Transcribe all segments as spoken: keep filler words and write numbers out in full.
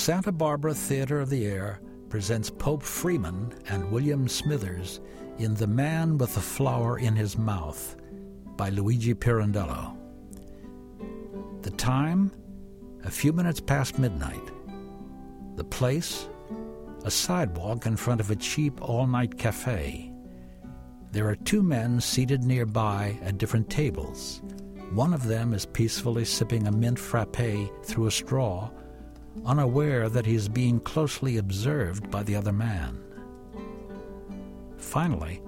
Santa Barbara Theater of the Air presents Pope Freeman and William Smithers in The Man with the Flower in His Mouth by Luigi Pirandello. The time, a few minutes past midnight. The place, a sidewalk in front of a cheap all-night cafe. There are two men seated nearby at different tables. One of them is peacefully sipping a mint frappé through a straw, unaware that he is being closely observed by the other man. Finally,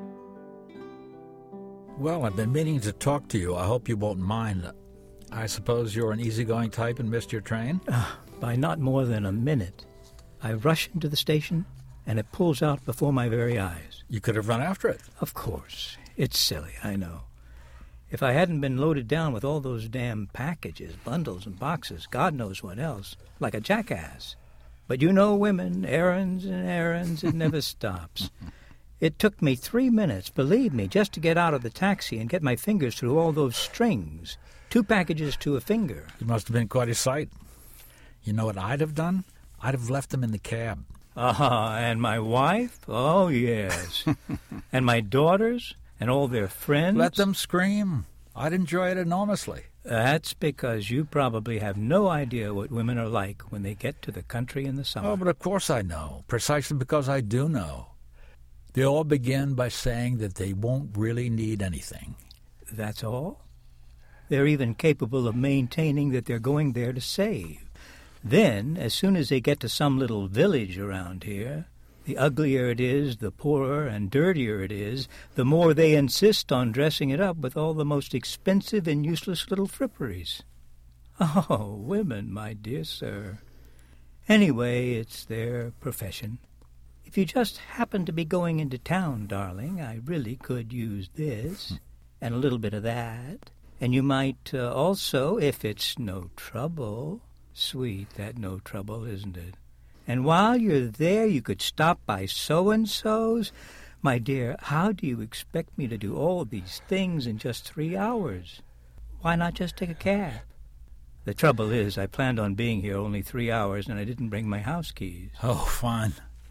"Well, I've been meaning to talk to you. I hope you won't mind. I suppose you're an easygoing type and missed your train?" Uh, by not more than a minute. I rush into the station, and it pulls out before my very eyes. You could have run after it. Of course. It's silly, I know. If I hadn't been loaded down with all those damn packages, bundles and boxes, God knows what else, like a jackass. But you know women, errands and errands, it never stops. It took me three minutes, believe me, just to get out of the taxi and get my fingers through all those strings. Two packages to a finger. It must have been quite a sight. You know what I'd have done? I'd have left them in the cab. Ah, uh, and my wife? Oh, yes. And my daughters? And all their friends? Let them scream. I'd enjoy it enormously. That's because you probably have no idea what women are like when they get to the country in the summer. Oh, but of course I know, precisely because I do know. They all begin by saying that they won't really need anything. That's all? They're even capable of maintaining that they're going there to save. Then, as soon as they get to some little village around here, the uglier it is, the poorer and dirtier it is, the more they insist on dressing it up with all the most expensive and useless little fripperies. Oh, women, my dear sir. Anyway, it's their profession. If you just happen to be going into town, darling, I really could use this, and a little bit of that. And you might uh, also, if it's no trouble... Sweet, that no trouble, isn't it? And while you're there, you could stop by so-and-so's. My dear, how do you expect me to do all these things in just three hours? Why not just take a cab? The trouble is, I planned on being here only three hours, and I didn't bring my house keys. Oh, fine.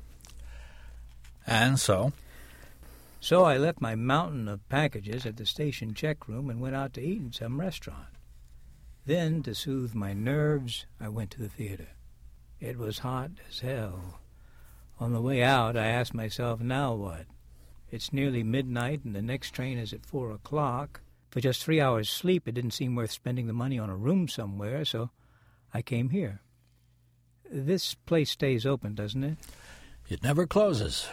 And so? So I left my mountain of packages at the station check room and went out to eat in some restaurant. Then, to soothe my nerves, I went to the theater. It was hot as hell. On the way out, I asked myself, now what? It's nearly midnight, and the next train is at four o'clock. For just three hours' sleep, it didn't seem worth spending the money on a room somewhere, so I came here. This place stays open, doesn't it? It never closes.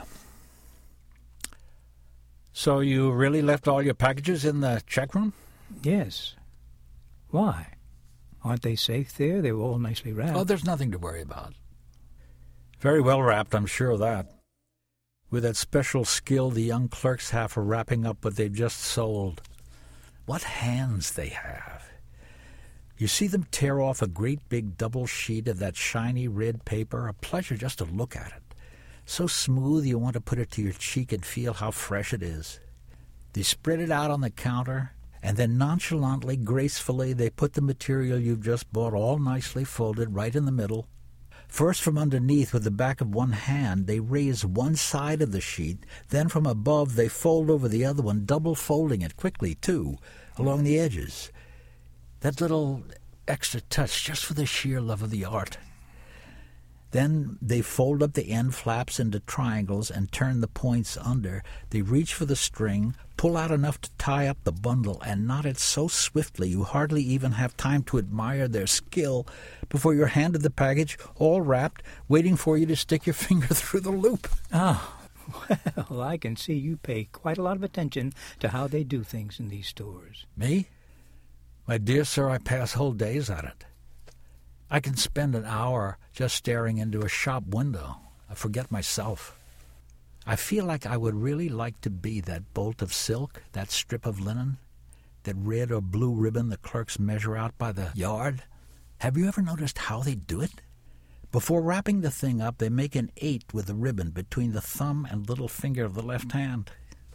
So you really left all your packages in the check room? Yes. Why? Aren't they safe there? They were all nicely wrapped. Oh, there's nothing to worry about. Very well wrapped, I'm sure of that. With that special skill the young clerks have for wrapping up what they've just sold. What hands they have. You see them tear off a great big double sheet of that shiny red paper, a pleasure just to look at it. So smooth you want to put it to your cheek and feel how fresh it is. They spread it out on the counter, and then nonchalantly, gracefully, they put the material you've just bought all nicely folded right in the middle. First from underneath with the back of one hand, they raise one side of the sheet. Then from above, they fold over the other one, double folding it quickly, too, along the edges. That little extra touch just for the sheer love of the art. Then they fold up the end flaps into triangles and turn the points under. They reach for the string, pull out enough to tie up the bundle, and knot it so swiftly you hardly even have time to admire their skill before you're handed the package, all wrapped, waiting for you to stick your finger through the loop. Oh, well, I can see you pay quite a lot of attention to how they do things in these stores. Me? My dear sir, I pass whole days at it. I can spend an hour just staring into a shop window. I forget myself. I feel like I would really like to be that bolt of silk, that strip of linen, that red or blue ribbon the clerks measure out by the yard. Have you ever noticed how they do it? Before wrapping the thing up, they make an eight with the ribbon between the thumb and little finger of the left hand.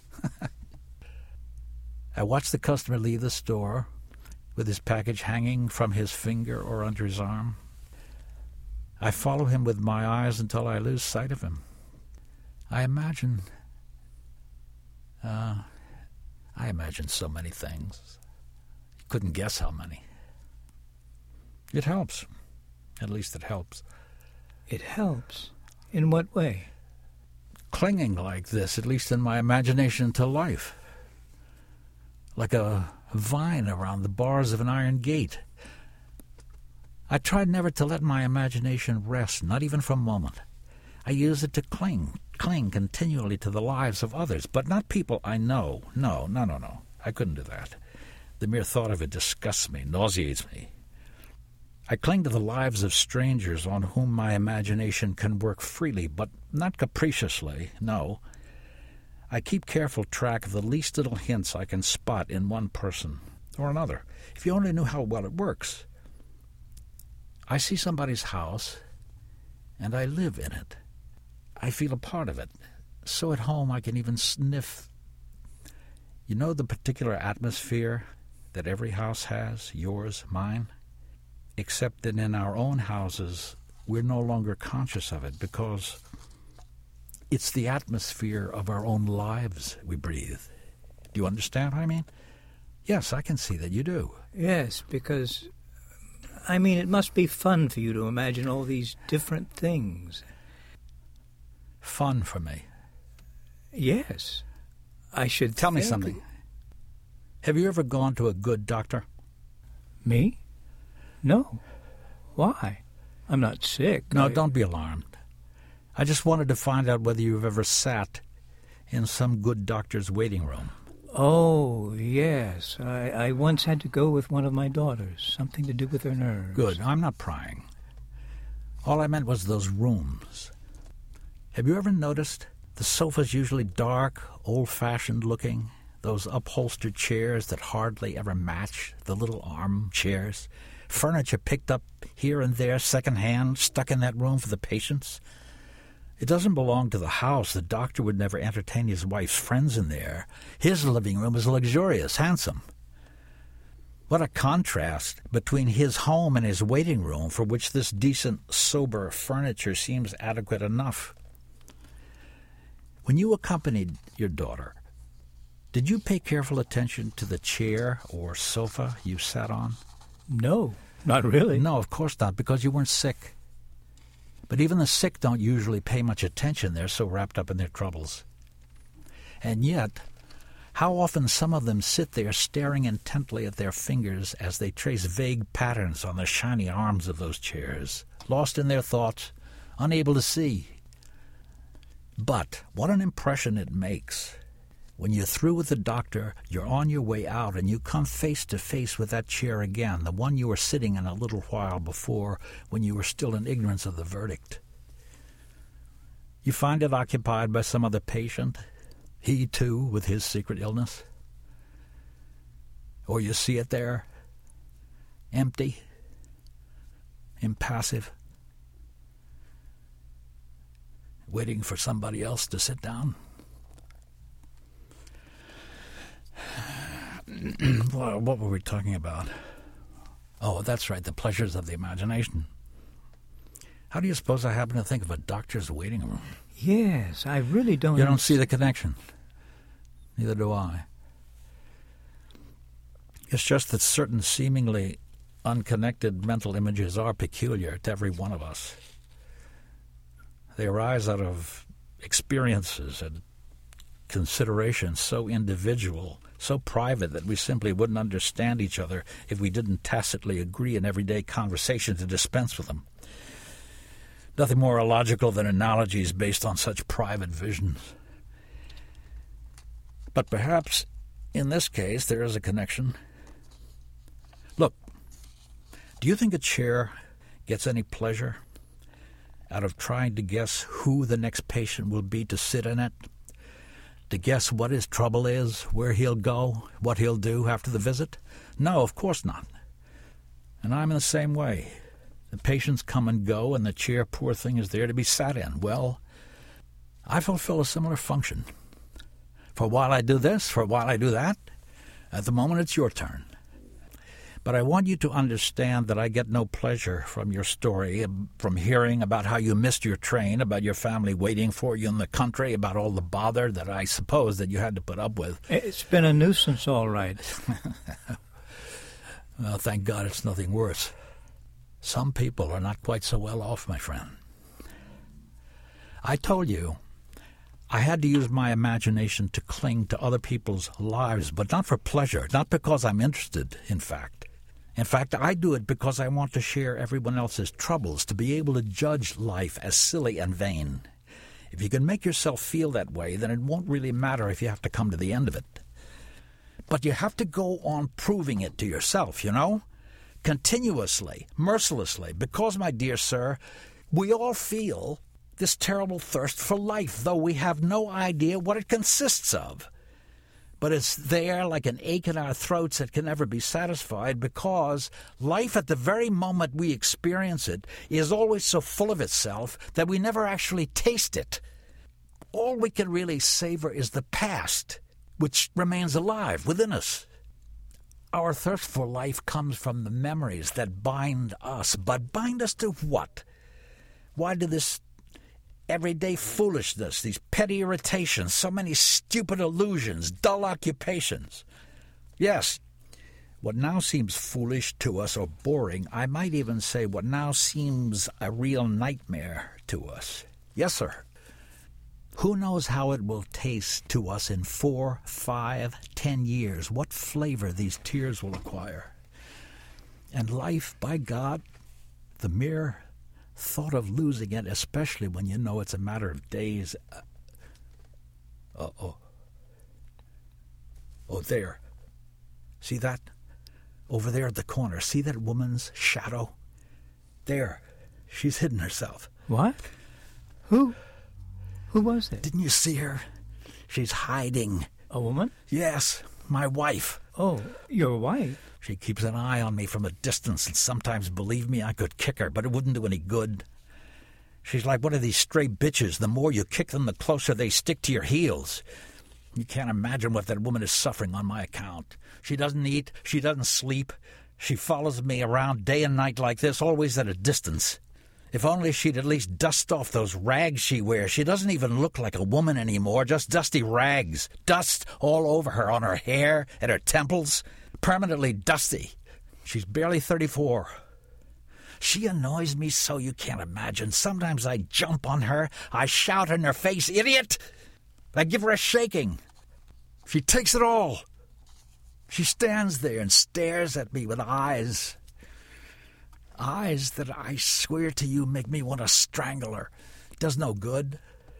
I watch the customer leave the store, with his package hanging from his finger or under his arm. I follow him with my eyes until I lose sight of him. I imagine... Uh, I imagine so many things. You couldn't guess how many. It helps. At least it helps. It helps? In what way? Clinging like this, at least in my imagination, to life. Like a vine around the bars of an iron gate. I tried never to let my imagination rest, not even for a moment. I use it to cling, cling continually to the lives of others, but not people I know. No, no, no, no. I couldn't do that. The mere thought of it disgusts me, nauseates me. I cling to the lives of strangers on whom my imagination can work freely, but not capriciously, no. I keep careful track of the least little hints I can spot in one person or another. If you only knew how well it works. I see somebody's house, and I live in it. I feel a part of it. So at home I can even sniff. You know the particular atmosphere that every house has, yours, mine? Except that in our own houses we're no longer conscious of it because it's the atmosphere of our own lives we breathe. Do you understand what I mean? Yes, I can see that you do. Yes, because... I mean, it must be fun for you to imagine all these different things. Fun for me? Yes. I should Tell think... me something. Have you ever gone to a good doctor? Me? No. Why? I'm not sick. No, I... don't be alarmed. I just wanted to find out whether you've ever sat in some good doctor's waiting room. Oh, yes. I, I once had to go with one of my daughters. Something to do with her nerves. Good. I'm not prying. All I meant was those rooms. Have you ever noticed the sofas usually dark, old-fashioned looking? Those upholstered chairs that hardly ever match the little arm chairs? Furniture picked up here and there second-hand, stuck in that room for the patients? It doesn't belong to the house. The doctor would never entertain his wife's friends in there. His living room is luxurious, handsome. What a contrast between his home and his waiting room, for which this decent, sober furniture seems adequate enough. When you accompanied your daughter, did you pay careful attention to the chair or sofa you sat on? No, not really. No, of course not, because you weren't sick. But even the sick don't usually pay much attention. They're so wrapped up in their troubles. And yet, how often some of them sit there staring intently at their fingers as they trace vague patterns on the shiny arms of those chairs, lost in their thoughts, unable to see. But what an impression it makes. When you're through with the doctor, you're on your way out, and you come face to face with that chair again, the one you were sitting in a little while before when you were still in ignorance of the verdict. You find it occupied by some other patient, he too with his secret illness. Or you see it there, empty, impassive, waiting for somebody else to sit down. What were we talking about? Oh, that's right, the pleasures of the imagination. How do you suppose I happen to think of a doctor's waiting room? Yes, I really don't... You don't see the connection. Neither do I. It's just that certain seemingly unconnected mental images are peculiar to every one of us. They arise out of experiences and considerations so individual, so private that we simply wouldn't understand each other if we didn't tacitly agree in everyday conversation to dispense with them. Nothing more illogical than analogies based on such private visions. But perhaps in this case there is a connection. Look, do you think a chair gets any pleasure out of trying to guess who the next patient will be to sit in it? To guess what his trouble is, where he'll go, what he'll do after the visit? No, of course not. And I'm in the same way. The patients come and go, and the chair, poor thing, is there to be sat in. Well, I fulfill a similar function. For a while I do this, for a while I do that. At the moment it's your turn. But I want you to understand that I get no pleasure from your story, from hearing about how you missed your train, about your family waiting for you in the country, about all the bother that I suppose that you had to put up with. It's been a nuisance, all right. Well, thank God it's nothing worse. Some people are not quite so well off, my friend. I told you I had to use my imagination to cling to other people's lives, but not for pleasure, not because I'm interested, in fact. In fact, I do it because I want to share everyone else's troubles, to be able to judge life as silly and vain. If you can make yourself feel that way, then it won't really matter if you have to come to the end of it. But you have to go on proving it to yourself, you know? Continuously, mercilessly, because, my dear sir, we all feel this terrible thirst for life, though we have no idea what it consists of. But it's there like an ache in our throats that can never be satisfied, because life at the very moment we experience it is always so full of itself that we never actually taste it. All we can really savor is the past, which remains alive within us. Our thirst for life comes from the memories that bind us. But bind us to what? Why do this everyday foolishness, these petty irritations, so many stupid illusions, dull occupations? Yes, what now seems foolish to us or boring, I might even say what now seems a real nightmare to us. Yes, sir. Who knows how it will taste to us in four, five, ten years, what flavor these tears will acquire. And life, by God, the mere thought of losing it, especially when you know it's a matter of days. Uh, uh-oh. Oh, there. See that? Over there at the corner. See that woman's shadow? There. She's hidden herself. What? Who? Who was it? Didn't you see her? She's hiding. A woman? Yes, my wife. Oh, your wife? She keeps an eye on me from a distance, and sometimes, believe me, I could kick her, but it wouldn't do any good. She's like one of these stray bitches. The more you kick them, the closer they stick to your heels. You can't imagine what that woman is suffering on my account. She doesn't eat. She doesn't sleep. She follows me around day and night like this, always at a distance. If only she'd at least dust off those rags she wears. She doesn't even look like a woman anymore, just dusty rags. Dust all over her, on her hair, at her temples. Permanently dusty. She's barely thirty-four. She annoys me so you can't imagine. Sometimes I jump on her. I shout in her face, "Idiot!" I give her a shaking. She takes it all. She stands there and stares at me with eyes. Eyes that I swear to you make me want to strangle her. It does no good.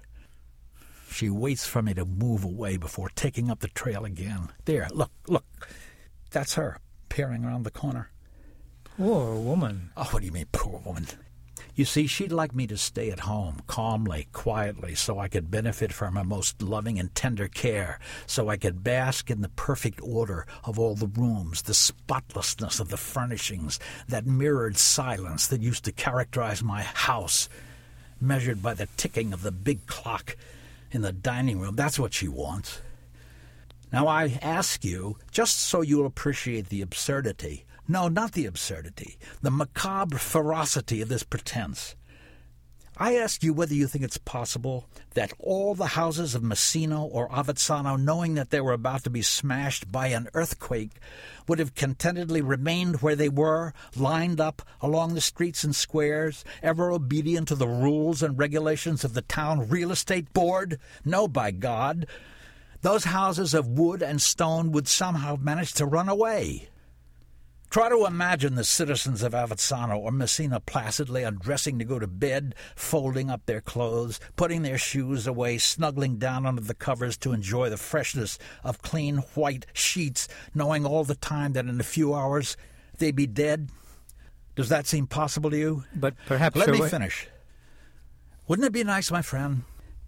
She waits for me to move away before taking up the trail again. There, look, look. That's her, peering around the corner. Poor woman. Oh, what do you mean, poor woman? You see, she'd like me to stay at home, calmly, quietly, so I could benefit from her most loving and tender care, so I could bask in the perfect order of all the rooms, the spotlessness of the furnishings, that mirrored silence that used to characterize my house, measured by the ticking of the big clock in the dining room. That's what she wants. Now I ask you, just so you'll appreciate the absurdity, no, not the absurdity, the macabre ferocity of this pretense. I ask you whether you think it's possible that all the houses of Messina or Avezzano, knowing that they were about to be smashed by an earthquake, would have contentedly remained where they were, lined up along the streets and squares, ever obedient to the rules and regulations of the town real estate board? No, by God. Those houses of wood and stone would somehow manage to run away. Try to imagine the citizens of Avezzano or Messina placidly undressing to go to bed, folding up their clothes, putting their shoes away, snuggling down under the covers to enjoy the freshness of clean white sheets, knowing all the time that in a few hours they'd be dead. Does that seem possible to you? But perhaps... Let me way- finish. Wouldn't it be nice, my friend,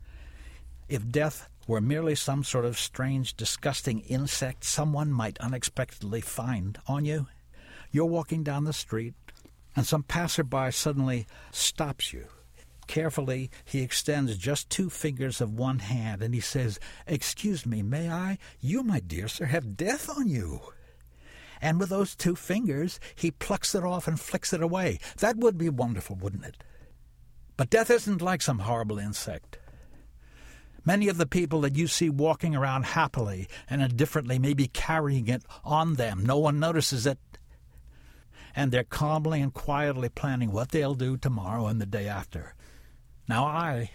if death were merely some sort of strange, disgusting insect someone might unexpectedly find on you? You're walking down the street, and some passerby suddenly stops you. Carefully, he extends just two fingers of one hand, and he says, "Excuse me, may I? You, my dear sir, have death on you." and with those two fingers he plucks it off and flicks it away. That would be wonderful, wouldn't it? But death isn't like some horrible insect. Many of the people that you see walking around happily and indifferently may be carrying it on them. No one notices it. And they're calmly and quietly planning what they'll do tomorrow and the day after. Now I...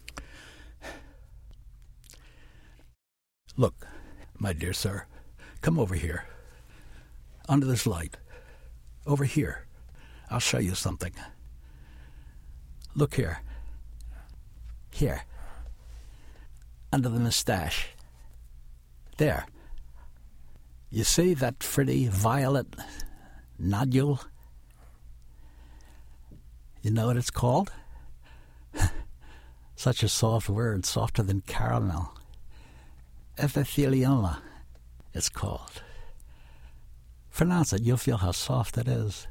Look, my dear sir, come over here. Under this light. Over here. I'll show you something. Look here. Here. Under the mustache. There. You see that pretty violet nodule? You know what it's called? Such a soft word, softer than caramel. Epithelioma, it's called. Pronounce it, you'll feel how soft it is.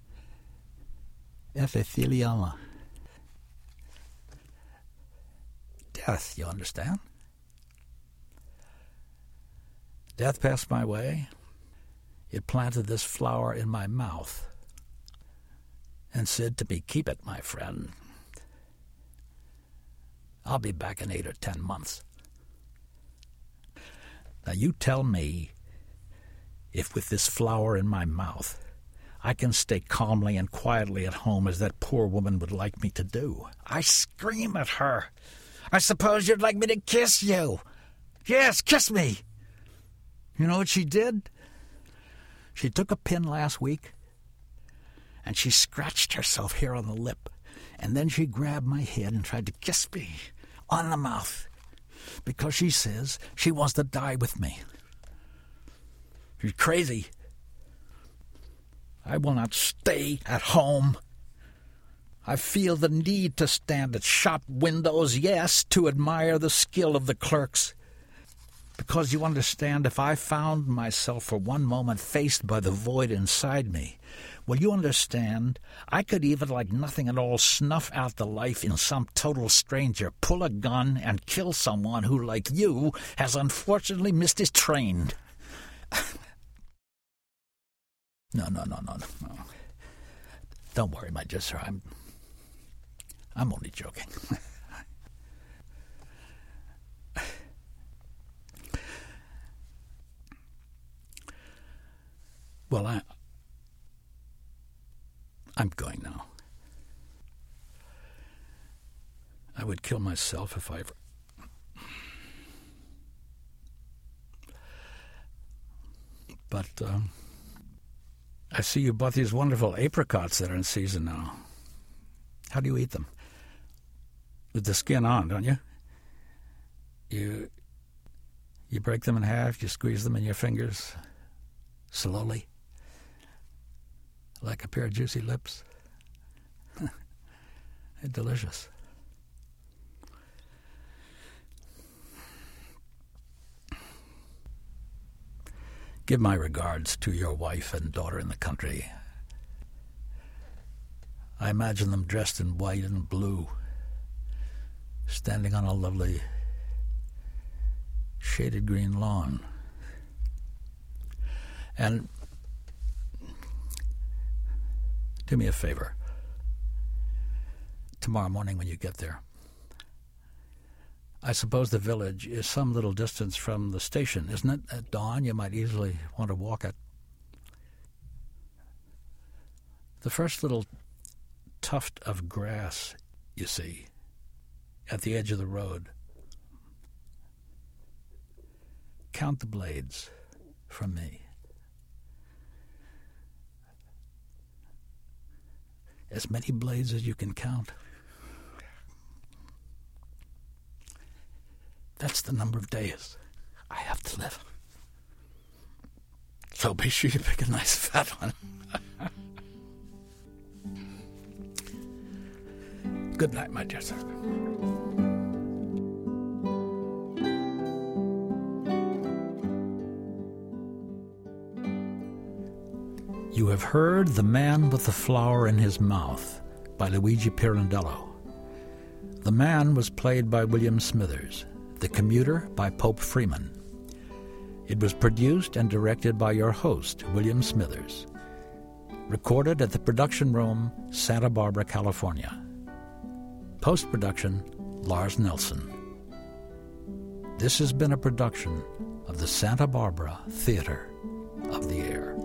Epithelioma. Death, you understand? Death passed my way. It planted this flower in my mouth and said to me, keep it, my friend. I'll be back in eight or ten months. Now you tell me if with this flower in my mouth I can stay calmly and quietly at home as that poor woman would like me to do. I scream at her. I suppose you'd like me to kiss you. Yes, kiss me. You know what she did? She took a pin last week and she scratched herself here on the lip, and then she grabbed my head and tried to kiss me on the mouth because she says she wants to die with me. She's crazy. I will not stay at home. I feel the need to stand at shop windows, yes, to admire the skill of the clerks. Because you understand, if I found myself for one moment faced by the void inside me, well, you understand, I could even, like nothing at all, snuff out the life in some total stranger, pull a gun, and kill someone who, like you, has unfortunately missed his train. No, no, no, no, no. Don't worry, my dear sir. I'm, I'm only joking. Well, I, I'm going now. I would kill myself if I ever... But, um... I see you bought these wonderful apricots that are in season now. How do you eat them? With the skin on, don't you? You you break them in half, you squeeze them in your fingers, slowly, like a pair of juicy lips. They're delicious. Give my regards to your wife and daughter in the country. I imagine them dressed in white and blue, standing on a lovely shaded green lawn. And do me a favor. Tomorrow morning when you get there, I suppose the village is some little distance from the station, isn't it? At dawn, you might easily want to walk it. The first little tuft of grass, you see, at the edge of the road. Count the blades from me. As many blades as you can count. That's the number of days I have to live. So be sure you pick a nice fat one. Good night, my dear sir. You have heard The Man with the Flower in His Mouth by Luigi Pirandello. The man was played by William Smithers. The Commuter by Pope Freeman. It was produced and directed by your host, William Smithers. Recorded at the Production Room, Santa Barbara, California. Post-production, Lars Nelson. This has been a production of the Santa Barbara Theater of the Air.